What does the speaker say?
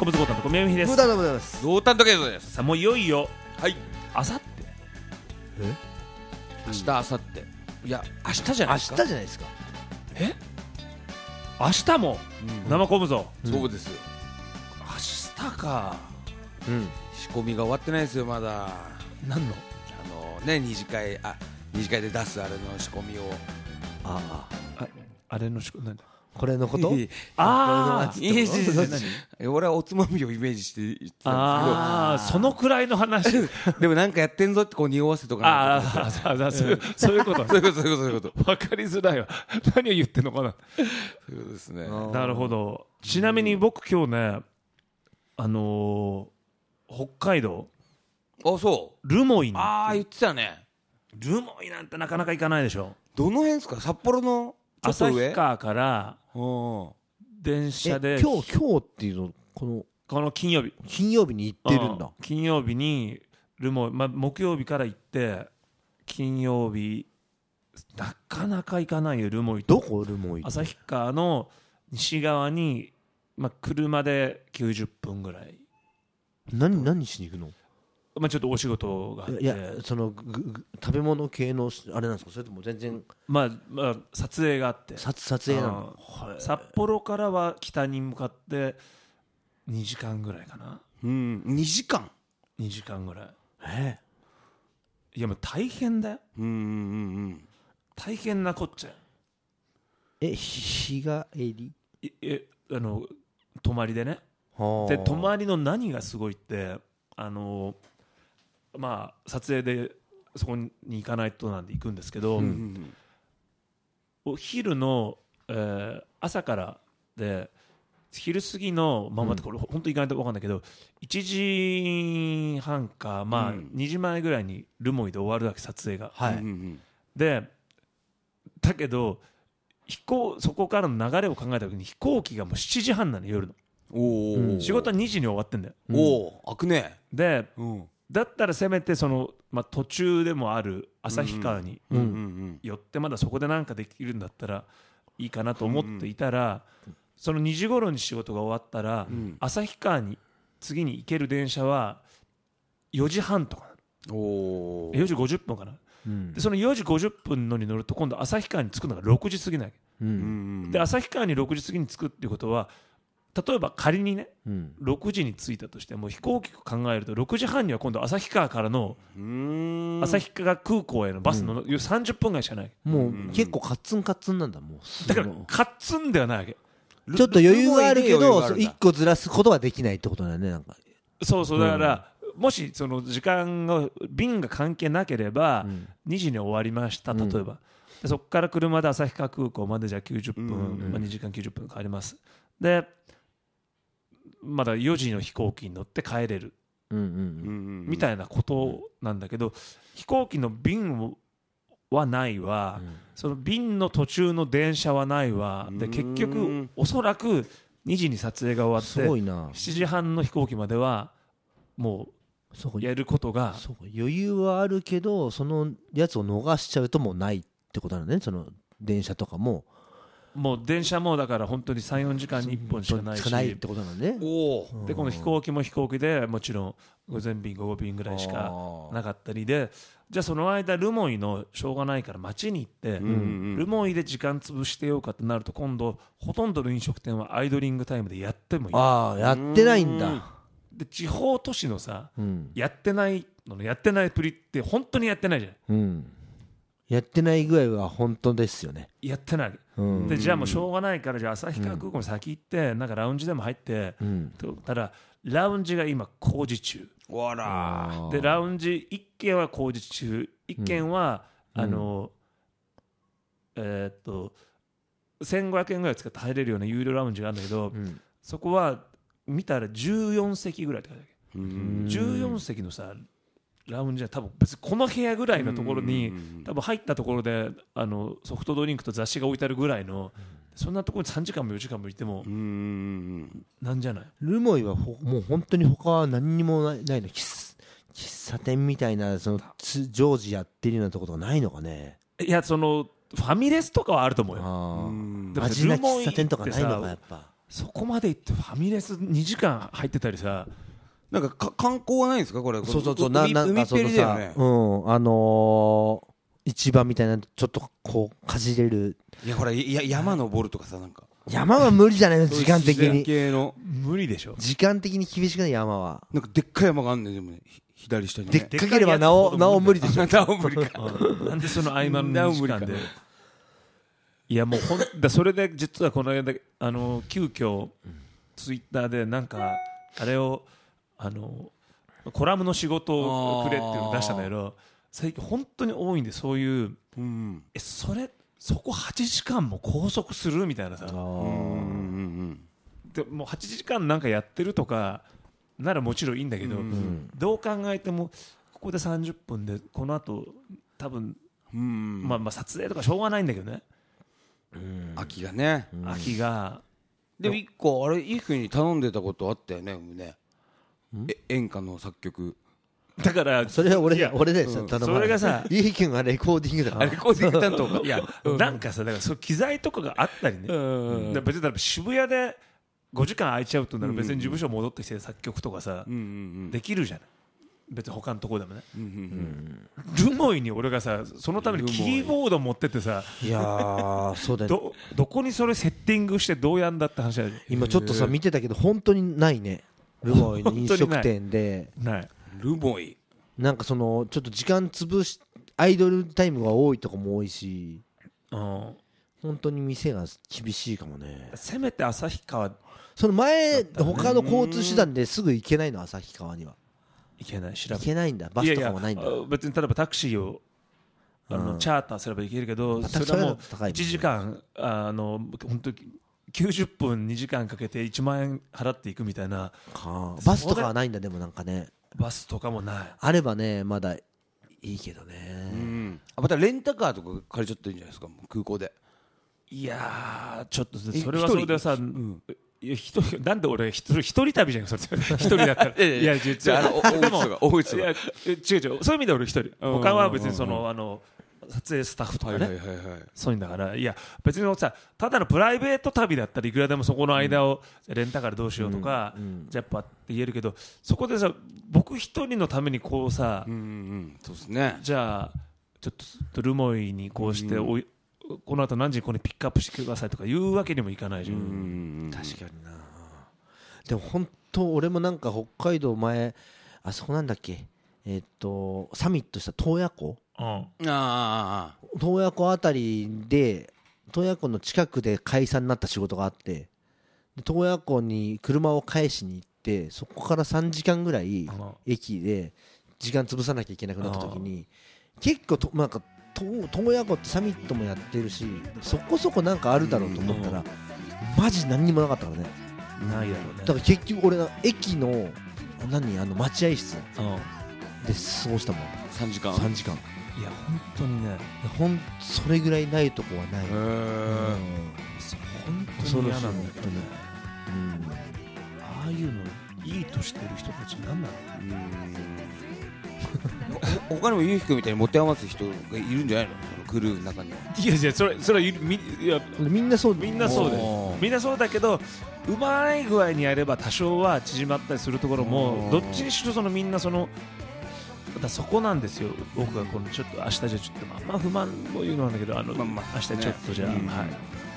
小仏豪太の小宮海です。 無駄でございます。 同担時計です。 さあもういよいよはい。 あさって明日、明後日。いや、明日じゃない明ですか。 日じゃないですか。 明日も生込むぞ。 そうですよ。 明日か。 仕込みが終わってないですよ、まだ。 何の二次会で出すあれの仕込みを。 あれの何だ。 これのことああ、 いい俺はおつまみをイメージして言ってたんですそのくらいの話。 けど、でもなんかやってんぞってこう匂わせとかなそういうことそういうこと分かりづらいわ。何を言ってんのかな。 そういうことですね。 なるほど。ちなみに僕今日ね北海道そ留萌に言ってたね。 留萌なんてなかなか行かないでしょ。 どの辺ですか？札幌のちょっと上。 旭川から電車で今日っていうのこの金曜日に行ってるんだ。 金曜日に留萌、木曜日から行って金曜日なかなか行かないよ。留萌どこ留萌？ 旭川の西側に、車で90分ぐらい。 何しに行くの？ ちょっとお仕事があって。 いやその食べ物系のあれなんですか？それとも全然撮影があって撮影なの？ 札幌からは北に向かって2時間ぐらいかな。 2時間 2時間ぐらい。いやもう大変だよ。大変なこっちゃ。 日帰り？ 泊まりでね。で泊まりの何がすごいって撮影でそこに行かないとなんで行くんですけど、お昼の、朝からで昼過ぎのこれ本当に行かないと分かんないけど1時半か2時前ぐらいに留萌で終わるわけ、撮影が。でだけどそこからの流れを考えた時に飛行機がもう7時半なの、夜の。仕事は2時に終わってんだよ。 開くね。 でだったらせめて途中でもある旭川に寄ってまだそこで何かできるんだったらいいかなと思っていたら、その2時頃に仕事が終わったら旭川に次に行ける電車は4時半とか4時50分かな。でその4時50分のに乗ると今度旭川に着くのが6時過ぎない。で旭川に6時過ぎに着くっていうことは、例えば仮にね、6時に着いたとしても飛行機を考えると6時半には今度旭川からの旭川空港へのバスの30分ぐらいしかない。 もう結構カッツンカッツンなんだ。もうだからカッツンではないわけ。 ちょっと余裕はあるけど1個ずらすことはできないってことだよね。なんかそうだから、もしその時間が便が関係なければ2時に終わりました、例えば。でそこから車で旭川空港までじゃあ90分、2時間90分かかります。でまだ4時の飛行機に乗って帰れるみたいなことなんだけど、飛行機の便はないわ、その便の途中の電車はないわで、結局おそらく2時に撮影が終わって7時半の飛行機まではもうやることが。 余裕はあるけどそのやつを逃しちゃうともうないってことなのね。その電車とかももう電車もだから本当に 3,4 時間に1本しかないしってことなんね。 でこの飛行機も飛行機でもちろん午前便午後便ぐらいしかなかったりで、じゃあその間留萌のしょうがないから街に行って留萌で時間潰してようかってなると、今度ほとんどの飲食店はアイドリングタイムでやってもいい。 やってないんだ。 で地方都市のさ、やってないプリって本当にやってないじゃん。 やってない具合は本当ですよね。 やってない。でじゃあもうしょうがないから、じゃあ旭川空港に先行ってなんかラウンジでも入って、ただラウンジが今工事中で、ラウンジ1軒は工事中、1軒は1500円ぐらい使って入れるような有料ラウンジがあるんだけど、そこは見たら14席ぐらいって書いてある。14席のさラウンジは多分別にこの部屋ぐらいのところに多分入ったところでソフトドリンクと雑誌が置いてあるぐらいの、そんなところに3時間も4時間もいてもなんじゃない。 留萌はもう本当に他は何にもないの。喫茶店みたいなその常時やってるようなところがないのかね。 いやそのファミレスとかはあると思うよ。 マジな喫茶店とかないのかやっぱ。 そこまで行ってファミレス2時間入ってたりさ、 なんか観光はないんですかこれ。 そう海っぺりだよね。 市場みたいなちょっとこうかじれる。 いやほら山登るとかさ、なんか山は無理じゃないの、時間的に。 系の無理でしょ。 時間的に厳しくない、山は。 なんかでっかい山があんねん、でもね、左下にね。 でっかければなお無理でしょ。 なお無理か。 なんでその合間の2時間で。いやもうそれで実はこの間急遽ツイッターでなんかあれをコラムの仕事をくれっていうのを出したんだけど、最近本当に多いんで、そういう、そこ8時間も拘束するみたいなさ、でもう8時間なんかやってるとかならもちろんいいんだけど、どう考えてもここで30分でこの後多分まあ撮影とかしょうがないんだけどね、 空きがね、 空きが。 でも一個あれいい風に頼んでたことあったよね、演歌の作曲。 だからそれは俺で頼まない。 それがさ、 ゆうきくんがレコーディングだから。 レコーディング担当か。 いやなんかさ、だからそう機材とかがあったりね、別に渋谷で5時間空いちゃうとなら別に事務所戻ってきて作曲とかさできるじゃない、別に他のところでもね。ルモイに俺がさ、そのためにキーボード持ってってさ、 いやーそうだよね。 どこにそれセッティングしてどうやんだって話だよ。 今ちょっとさ見てたけど本当にないね、ルモイの飲食店で。 ないルモイなんかそのちょっと時間潰しアイドルタイムが多いとこも多いし、本当に店が厳しいかもね。 せめて旭川、 その前他の交通手段ですぐ行けないの、旭川には。 行けない、 行けないんだ、バスとかもないんだ。 別に例えばタクシーをチャーターすれば行けるけど、それはもう1時間本当に90分2時間かけて1万円払っていくみたいな。 バスとかはないんだ。でもなんかね、 バスとかもない。 あればねまだいいけどね。 またレンタカーとか借りちゃってるんじゃないですか、もう空港で。 いやちょっとそれはそれでさ、なんで俺一人旅じゃんそれ一人だったら。いや実はでも違うそういう意味で俺一人、他は別にその撮影スタッフとかね、そういうんだから。いや別にさ、ただのプライベート旅だったらいくらでもそこの間をレンタカーでどうしようとかじゃやっぱって言えるけど、そこでさ僕一人のためにこうさ、 そうですね、 じゃあちょっとルモイにこうしてこの後何時にここにピックアップしてくださいとか言うわけにもいかないじゃん。 確かにな。でも本当俺もなんか北海道前あそこなんだっけ、サミットした洞爺湖、洞爺湖あたりで洞爺湖の近くで解散になった仕事があって、洞爺湖に車を返しに行って、そこから3時間ぐらい駅で時間潰さなきゃいけなくなった時に、結構なんか洞爺湖ってサミットもやってるしそこそこなんかあるだろうと思ったら、マジ何にもなかったからね。 ないだろうね。 だから結局俺が駅の待合室で過ごしたもん、 3時間。 3時間。 いや本当にね、 それぐらいないとこはない。 本当に嫌なんだけどね。ああいうのいいとしてる人たちなんなの。 他にもゆうひくんみたいに持て余す人がいるんじゃないの、クルーの中には。 いやそれはみんなそうみんなそうだよ。みんなそうだけど、うまい具合にやれば多少は縮まったりするところも、どっちにしろみんなそこなんですよ。僕がこのちょっと明日じゃちょっと不満を言うのなんだけど、明日ちょっとじゃあ、はい